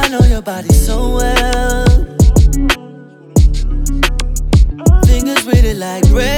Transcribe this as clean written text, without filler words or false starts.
I know your body so well. Fingers with it like bread.